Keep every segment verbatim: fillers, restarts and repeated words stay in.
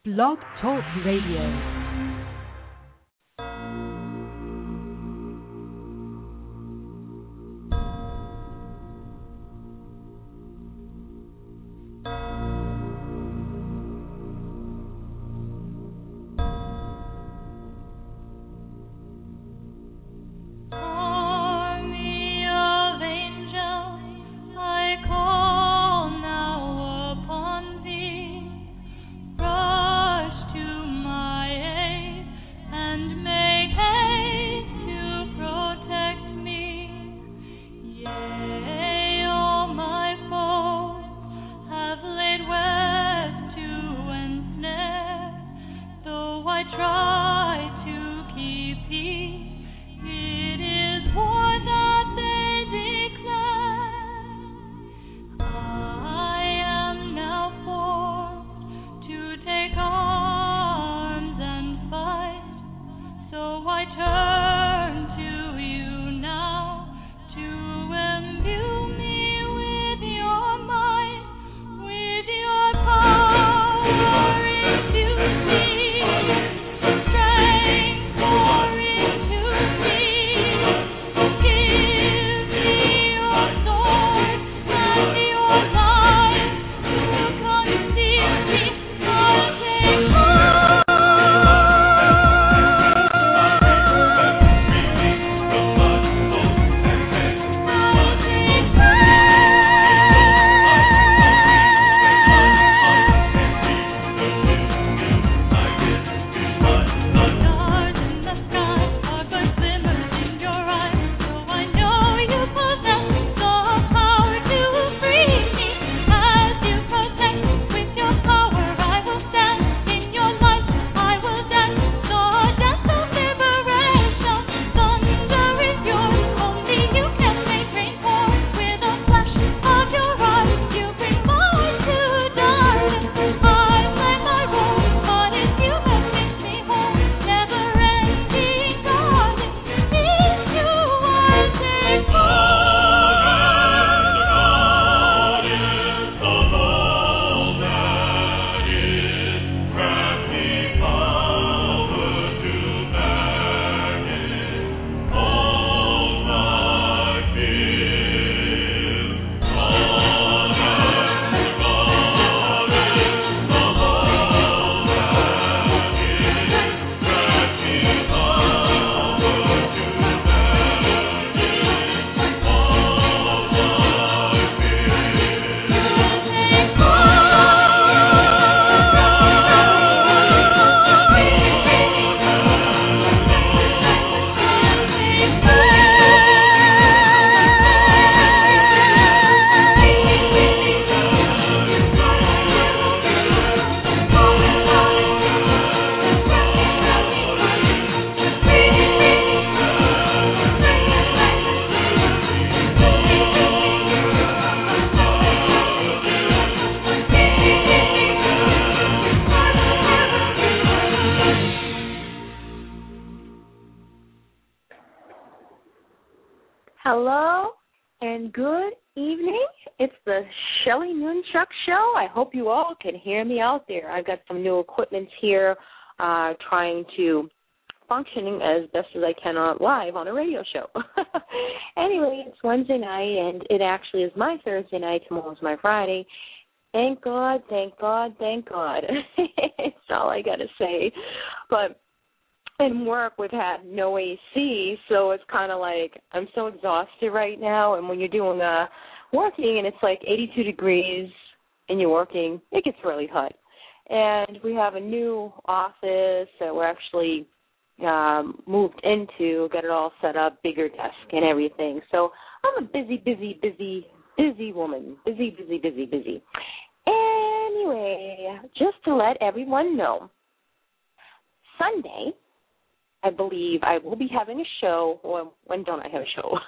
Blog Talk Radio. Hello and good evening. It's the Shelly Nunchuck Show. I hope you all can hear me out there. I've got some new equipment here, uh, trying to functioning as best as I can on live on a radio show. Anyway, it's Wednesday night, and it actually is my Thursday night. Tomorrow's my Friday. Thank God, thank God, thank God. It's all I got to say. But in work, we've had no A C, so it's kind of like I'm so exhausted right now. And when you're doing uh, working and it's like eighty-two degrees and you're working, it gets really hot. And we have a new office that we're actually um, moved into, got it all set up, bigger desk and everything. So I'm a busy, busy, busy, busy woman. Busy, busy, busy, busy. Anyway, just to let everyone know, Sunday, I believe I will be having a show, or when don't I have a show?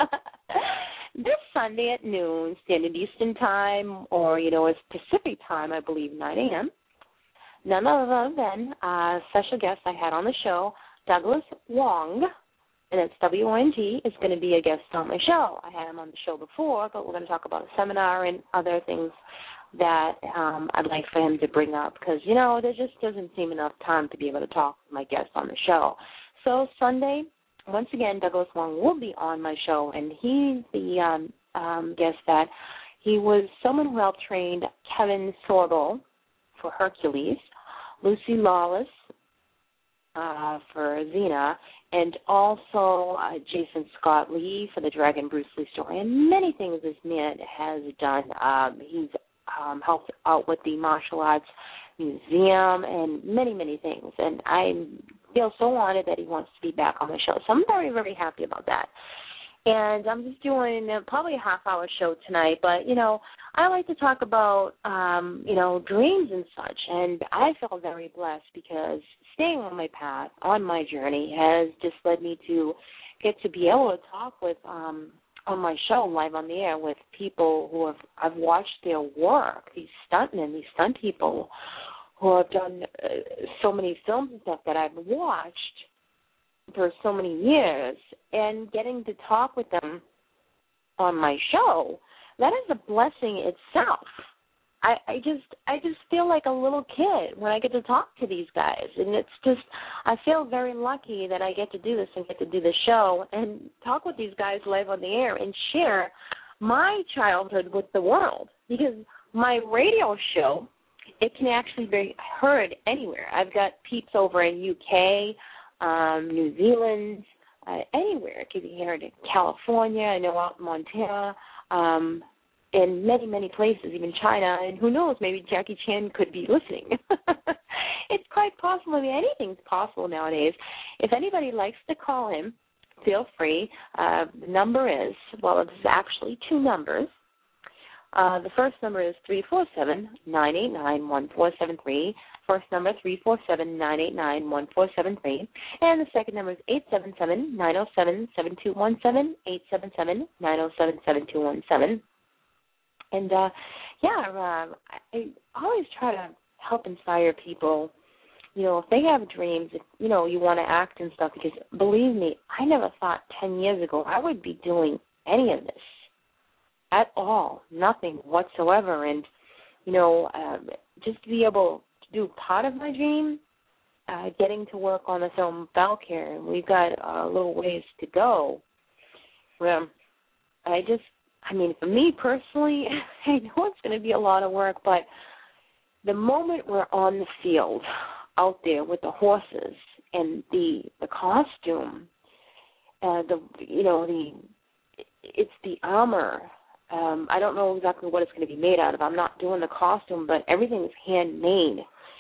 This Sunday at noon, Standard Eastern Time, or, you know, it's Pacific Time, I believe, nine a.m. None other than a special guest I had on the show, Douglas Wong, and it's W O N G, is going to be a guest on my show. I had him on the show before, but we're going to talk about a seminar and other things that um, I'd like for him to bring up because, you know, there just doesn't seem enough time to be able to talk to my guest on the show. So Sunday, once again, Douglas Wong will be on my show, and he's the um, um, guest that he was someone who helped train Kevin Sorbo for Hercules, Lucy Lawless uh, for Xena, and also uh, Jason Scott Lee for the Dragon Bruce Lee story, and many things this man has done. Um, he's um, helped out with the martial arts museum and many, many things, and I feel so honored that he wants to be back on the show. So I'm very, very happy about that. And I'm just doing uh, probably a half-hour show tonight, but, you know, I like to talk about, um, you know, dreams and such, and I feel very blessed because staying on my path, on my journey, has just led me to get to be able to talk with, um, on my show, live on the air, with people who have, I've watched their work, these stuntmen, these stunt people who have done uh, so many films and stuff that I've watched for so many years, and getting to talk with them on my show, that is a blessing itself. I, I just I just feel like a little kid when I get to talk to these guys, and it's just, I feel very lucky that I get to do this and get to do the show and talk with these guys live on the air and share my childhood with the world, because my radio show, it can actually be heard anywhere. I've got peeps over in U K, Um, New Zealand, uh, anywhere. It could be here in California, I know out in Montana, um, in many, many places, even China, and who knows, maybe Jackie Chan could be listening. It's quite possible. I mean, anything's possible nowadays. If anybody likes to call him, feel free. Uh, the number is, well, it's actually two numbers. Uh, the first number is three four seven, nine eight nine, one four seven three. First number, three four seven, nine eight nine, one four seven three. And the second number is eight seven seven, nine oh seven, seven two one seven, eight seven seven, nine oh seven, seven two one seven. And, uh, yeah, uh, I always try to help inspire people, you know, if they have dreams, if, you know, you want to act and stuff, because believe me, I never thought ten years ago I would be doing any of this. At all, nothing whatsoever. And, you know, uh, just to be able to do part of my dream, uh, getting to work on the film Valkyrie, and we've got a uh, little ways to go. Well, I just, I mean, for me personally, I know it's going to be a lot of work, but the moment we're on the field, out there with the horses and the the costume, uh, the you know the it's the armor. Um, I don't know exactly what it's going to be made out of. I'm not doing the costume, but everything is handmade.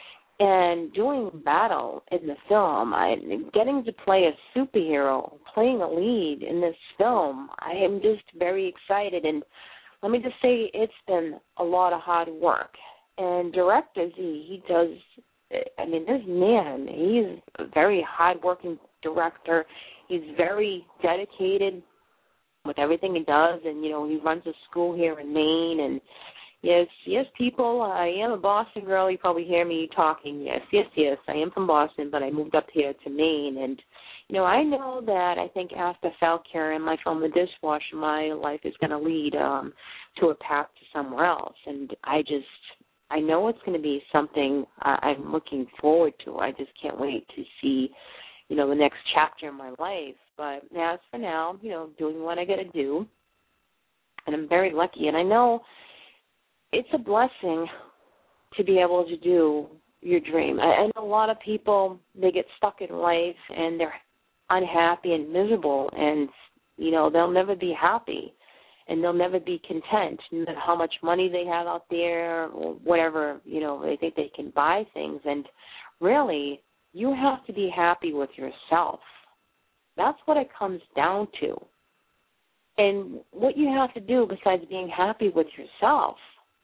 And doing battle in the film, I, getting to play a superhero, playing a lead in this film, I am just very excited. And let me just say, it's been a lot of hard work. And Director Z, he does, I mean, this man, he's a very hard-working director. He's very dedicated with everything he does, and, you know, he runs a school here in Maine, and yes, yes, people, I am a Boston girl. You probably hear me talking. Yes, yes, yes, I am from Boston, but I moved up here to Maine, and, you know, I know that I think after Valkyrie and my film The Dishwasher, my life is going to lead um, to a path to somewhere else, and I just, I know it's going to be something uh, I'm looking forward to. I just can't wait to see, you know, the next chapter in my life. But as for now, you know, doing what I got to do, and I'm very lucky. And I know it's a blessing to be able to do your dream. I, I know a lot of people, they get stuck in life and they're unhappy and miserable, and, you know, they'll never be happy and they'll never be content, no matter how much money they have out there or whatever, you know, they think they can buy things. And really, you have to be happy with yourself. That's what it comes down to. And what you have to do besides being happy with yourself,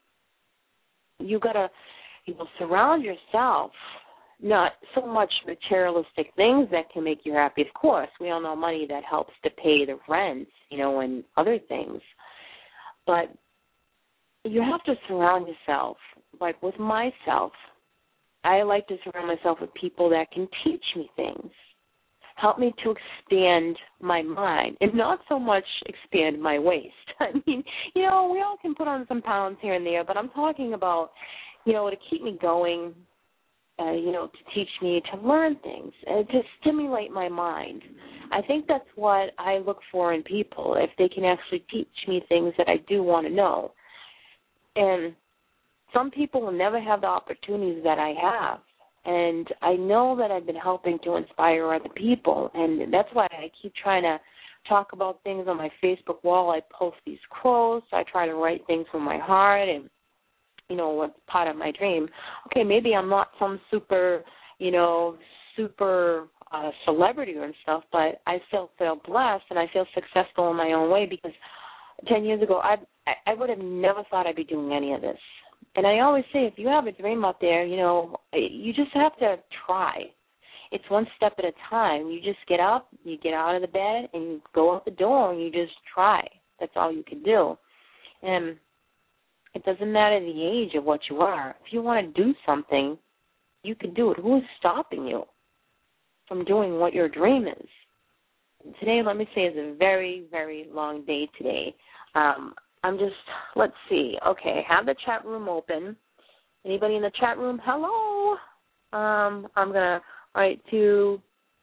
you got to, you know, surround yourself, not so much materialistic things that can make you happy. Of course, we all know money that helps to pay the rent, you know, and other things. But you have to surround yourself, like with myself. I like to surround myself with people that can teach me things, help me to expand my mind and not so much expand my waist. I mean, you know, we all can put on some pounds here and there, but I'm talking about, you know, to keep me going, uh, you know, to teach me to learn things, and to stimulate my mind. I think that's what I look for in people, if they can actually teach me things that I do want to know. And some people will never have the opportunities that I have. And I know that I've been helping to inspire other people, and that's why I keep trying to talk about things on my Facebook wall. I post these quotes. I try to write things from my heart and, you know, what's part of my dream. Okay, maybe I'm not some super, you know, super uh, celebrity and stuff, but I still feel blessed and I feel successful in my own way, because ten years ago I I would have never thought I'd be doing any of this. And I always say, if you have a dream out there, you know, you just have to try. It's one step at a time. You just get up, you get out of the bed, and you go out the door, and you just try. That's all you can do. And it doesn't matter the age of what you are. If you want to do something, you can do it. Who's stopping you from doing what your dream is? And today, let me say, is a very, very long day today. Um, I'm just, let's see. Okay, have the chat room open. Anybody in the chat room? Hello. Um, I'm going to write to,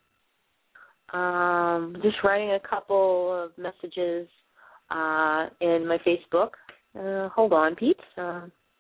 um, just writing a couple of messages uh, in my Facebook. Uh, hold on, Pete. Uh,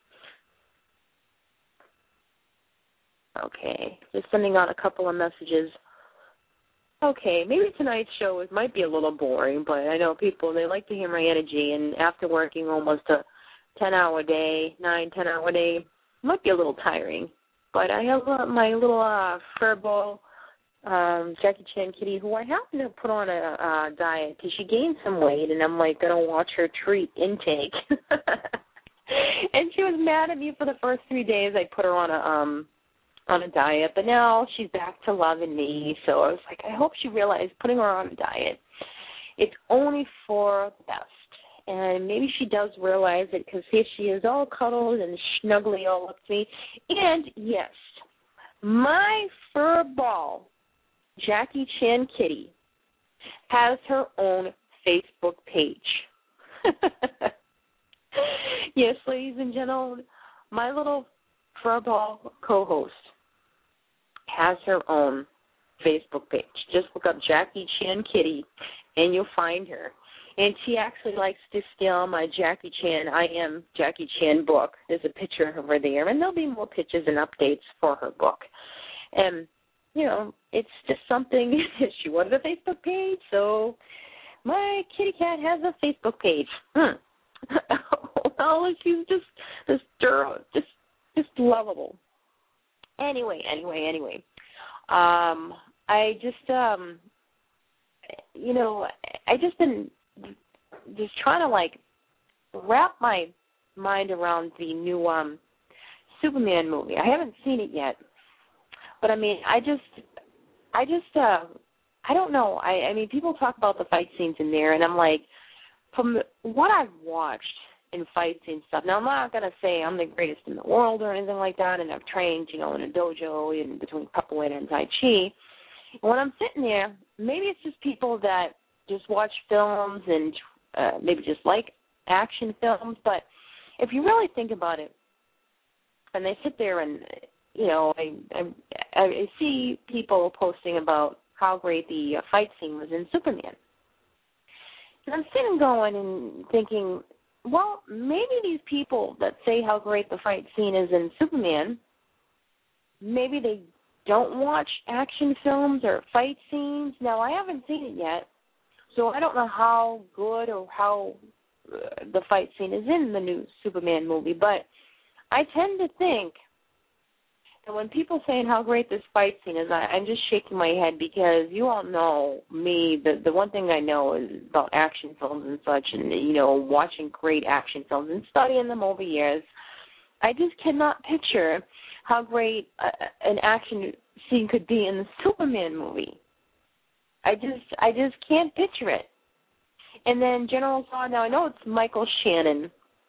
okay, just sending out a couple of messages. Okay, maybe tonight's show it might be a little boring, but I know people, they like to hear my energy, and after working almost a ten-hour day, nine, ten-hour day, it might be a little tiring. But I have uh, my little uh, furball, um, Jackie Chan kitty, who I happen to put on a uh, diet because she gained some weight, and I'm like going to watch her treat intake. And she was mad at me for the first three days. I put her on a um. on a diet, but now she's back to loving me. So I was like, I hope she realized putting her on a diet, it's only for the best. And maybe she does realize it, because here she is all cuddled and snuggly all up to me. And yes, my fur ball, Jackie Chan Kitty, has her own Facebook page. Yes, ladies and gentlemen, my little furball co-host has her own Facebook page. Just look up Jackie Chan Kitty, and you'll find her. And she actually likes to steal my Jackie Chan, I Am Jackie Chan book. There's a picture of her there, and there'll be more pictures and updates for her book. And, you know, it's just something. She wanted a Facebook page, so my kitty cat has a Facebook page. Hmm. Well, she's just this girl, just just lovable. Anyway, anyway, anyway. Um, I just, um, you know, I just been just trying to, like, wrap my mind around the new um, Superman movie. I haven't seen it yet. But, I mean, I just, I just, uh, I don't know. I, I mean, people talk about the fight scenes in there, and I'm like, from what I've watched in fights and stuff. Now, I'm not going to say I'm the greatest in the world or anything like that, and I've trained, you know, in a dojo in between capoeira and tai chi. And when I'm sitting there, maybe it's just people that just watch films and uh, maybe just like action films, but if you really think about it, and they sit there and, you know, I, I, I see people posting about how great the uh, fight scene was in Superman. And I'm sitting going and thinking, well, maybe these people that say how great the fight scene is in Superman, maybe they don't watch action films or fight scenes. Now, I haven't seen it yet, so I don't know how good or how uh, the fight scene is in the new Superman movie, but I tend to think and when people saying how great this fight scene is, I, I'm just shaking my head because you all know me. The the one thing I know is about action films and such, and you know, watching great action films and studying them over years. I just cannot picture how great uh, an action scene could be in the Superman movie. I just I just can't picture it. And then General Zod. Now I know it's Michael Shannon.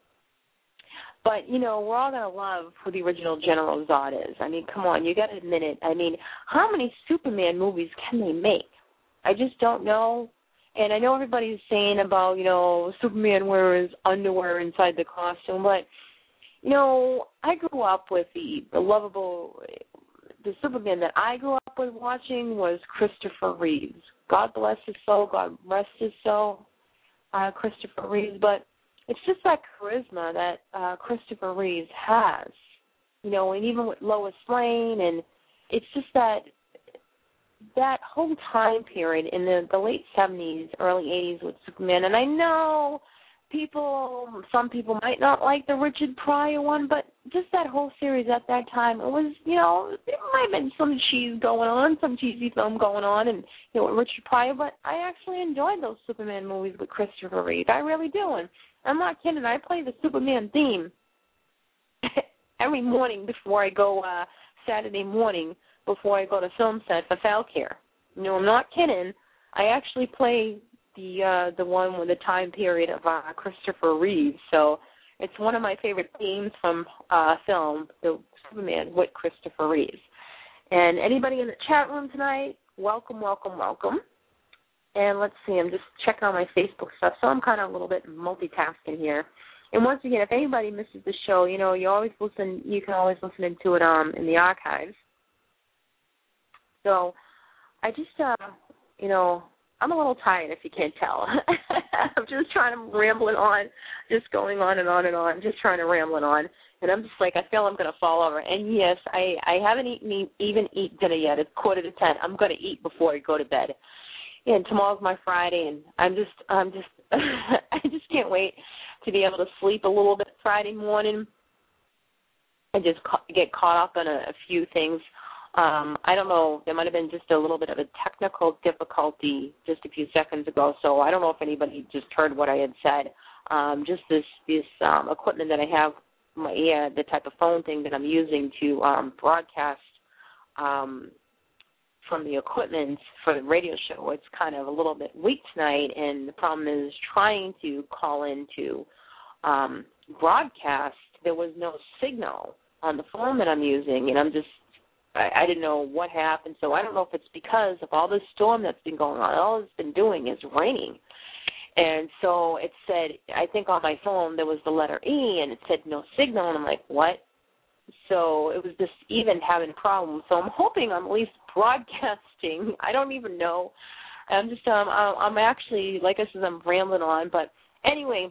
But, you know, we're all going to love who the original General Zod is. I mean, come on, you got to admit it. I mean, how many Superman movies can they make? I just don't know. And I know everybody's saying about, you know, Superman wears underwear inside the costume, but, you know, I grew up with the, the lovable, the Superman that I grew up with watching was Christopher Reeves. God bless his soul, God rest his soul, uh, Christopher Reeves. But it's just that charisma that uh, Christopher Reeves has, you know, and even with Lois Lane, and it's just that that whole time period in the, the late seventies, early eighties with Superman. And I know people, some people might not like the Richard Pryor one, but just that whole series at that time, it was, you know, there might have been some cheese going on, some cheesy film going on, and, you know, with Richard Pryor, but I actually enjoyed those Superman movies with Christopher Reeve. I really do, and I'm not kidding. I play the Superman theme every morning before I go, uh, Saturday morning, before I go to film set for Falcare. You know, I'm not kidding. I actually play the uh, the one with the time period of uh, Christopher Reeve. So it's one of my favorite themes from uh, film, the Superman with Christopher Reeve. And anybody in the chat room tonight, welcome, welcome, welcome. And let's see, I'm just checking on my Facebook stuff, so I'm kind of a little bit multitasking here. And once again, if anybody misses the show, you know, you always listen. You can always listen into it um in the archives. So I just, uh, you know, I'm a little tired if you can't tell. I'm just trying to ramble it on, just going on and on and on, just trying to ramble it on. And I'm just like, I feel I'm going to fall over. And, yes, I, I haven't eaten, even eaten dinner yet. It's quarter to ten. I'm going to eat before I go to bed. And tomorrow's my Friday, and I'm just, I'm just, I just can't wait to be able to sleep a little bit Friday morning and just ca- get caught up on a, a few things. Um, I don't know, there might have been just a little bit of a technical difficulty just a few seconds ago, so I don't know if anybody just heard what I had said. Um, just this this um, equipment that I have, my yeah, the type of phone thing that I'm using to um, broadcast um, from the equipment for the radio show, it's kind of a little bit weak tonight, and the problem is trying to call in to um, broadcast, there was no signal on the phone that I'm using, and I'm just I didn't know what happened, so I don't know if it's because of all this storm that's been going on. All it's been doing is raining. And so it said, I think on my phone there was the letter E, and it said no signal, and I'm like, what? So it was just even having problems. So I'm hoping I'm at least broadcasting. I don't even know. I'm just, um, I'm actually, like I said, I'm rambling on. But anyway,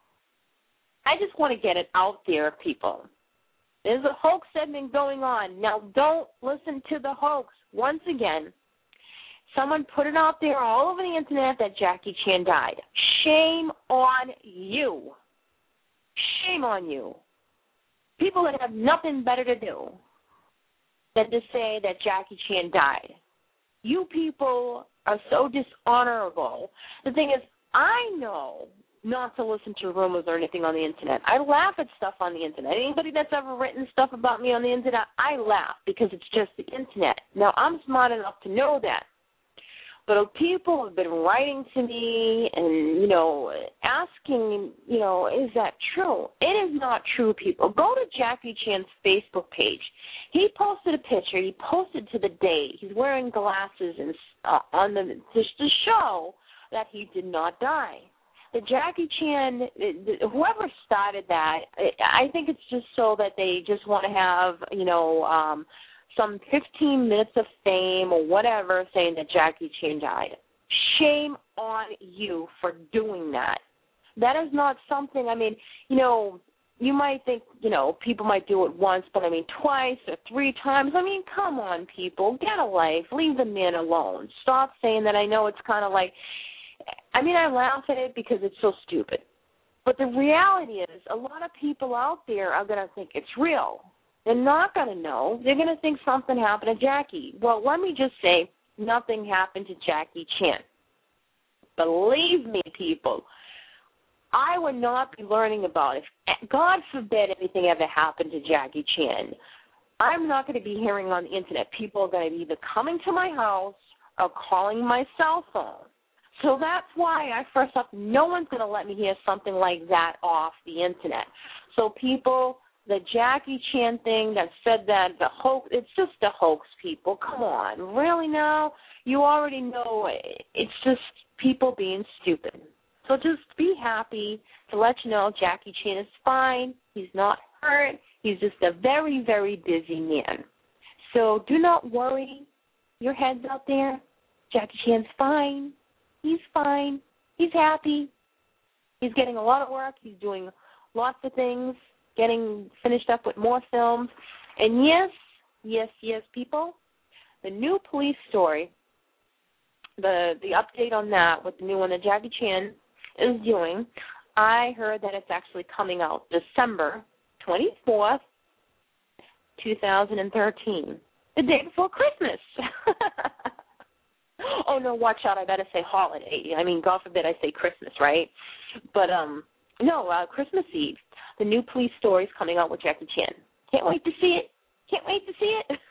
I just want to get it out there, people. There's a hoax segment going on. Now, don't listen to the hoax. Once again, someone put it out there all over the Internet that Jackie Chan died. Shame on you. Shame on you. People that have nothing better to do than to say that Jackie Chan died. You people are so dishonorable. The thing is, I know not to listen to rumors or anything on the Internet. I laugh at stuff on the Internet. Anybody that's ever written stuff about me on the Internet, I laugh because it's just the Internet. Now, I'm smart enough to know that. But people have been writing to me and, you know, asking, you know, is that true? It is not true, people. Go to Jackie Chan's Facebook page. He posted a picture. He posted to the date. He's wearing glasses and uh, on the just to show that he did not die. The Jackie Chan, whoever started that, I think it's just so that they just want to have, you know, um, some fifteen minutes of fame or whatever saying that Jackie Chan died. Shame on you for doing that. That is not something, I mean, you know, you might think, you know, people might do it once, but I mean twice or three times. I mean, come on, people. Get a life. Leave the man alone. Stop saying that. I know it's kind of like, I mean, I laugh at it because it's so stupid. But the reality is a lot of people out there are going to think it's real. They're not going to know. They're going to think something happened to Jackie. Well, let me just say nothing happened to Jackie Chan. Believe me, people, I would not be learning about it. God forbid anything ever happened to Jackie Chan. I'm not going to be hearing on the Internet. People are going to be either coming to my house or calling my cell phone. So that's why I first off, no one's going to let me hear something like that off the Internet. So people, the Jackie Chan thing that said that the hoax, it's just a hoax, people. Come on. Really now? You already know it. It's just people being stupid. So just be happy to let you know Jackie Chan is fine. He's not hurt. He's just a very, very busy man. So do not worry your heads out there. Jackie Chan's fine. He's fine. He's happy. He's getting a lot of work. He's doing lots of things, getting finished up with more films. And yes, yes, yes, people, the new Police Story, the the update on that with the new one that Jackie Chan is doing, I heard that it's actually coming out December twenty-fourth, two thousand thirteen, the day before Christmas. Oh, no, watch out, I better say holiday. I mean, God forbid I say Christmas, right? But, um, no, uh, Christmas Eve, the new Police Story is coming out with Jackie Chan. Can't wait to see it. Can't wait to see it.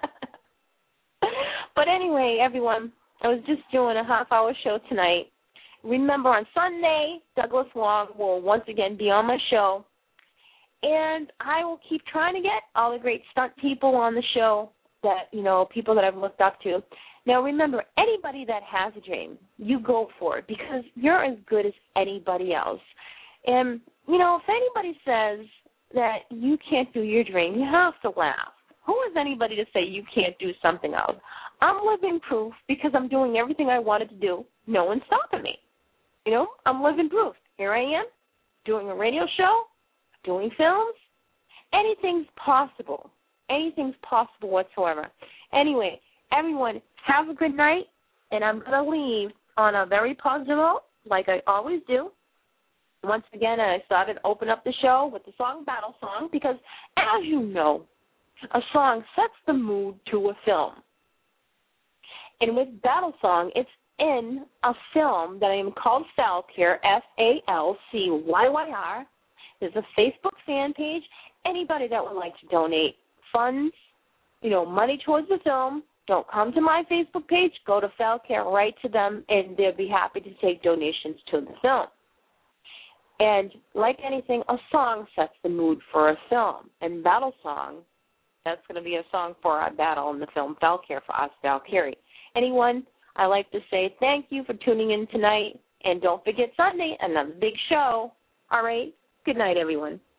But anyway, everyone, I was just doing a half-hour show tonight. Remember, on Sunday, Douglas Wong will once again be on my show, and I will keep trying to get all the great stunt people on the show that, you know, people that I've looked up to. Now, remember, anybody that has a dream, you go for it because you're as good as anybody else. And, you know, if anybody says that you can't do your dream, you have to laugh. Who is anybody to say you can't do something else? I'm living proof because I'm doing everything I wanted to do. No one's stopping me. You know, I'm living proof. Here I am, doing a radio show, doing films. Anything's possible. Anything's possible whatsoever. Anyway, everyone, have a good night, and I'm going to leave on a very positive note, like I always do. Once again, I started to open up the show with the song Battle Song because, as you know, a song sets the mood to a film. And with Battle Song, it's in a film that I am called Falkyr, F A L C Y Y R. There's a Facebook fan page. Anybody that would like to donate funds, you know, money towards the film, don't come to my Facebook page. Go to Falkyr, write to them, and they'll be happy to take donations to the film. And like anything, a song sets the mood for a film. And Battle Song, that's going to be a song for our battle in the film Falkyr for us, Valkyrie. Anyone, I'd like to say thank you for tuning in tonight. And don't forget Sunday, another big show. All right. Good night, everyone.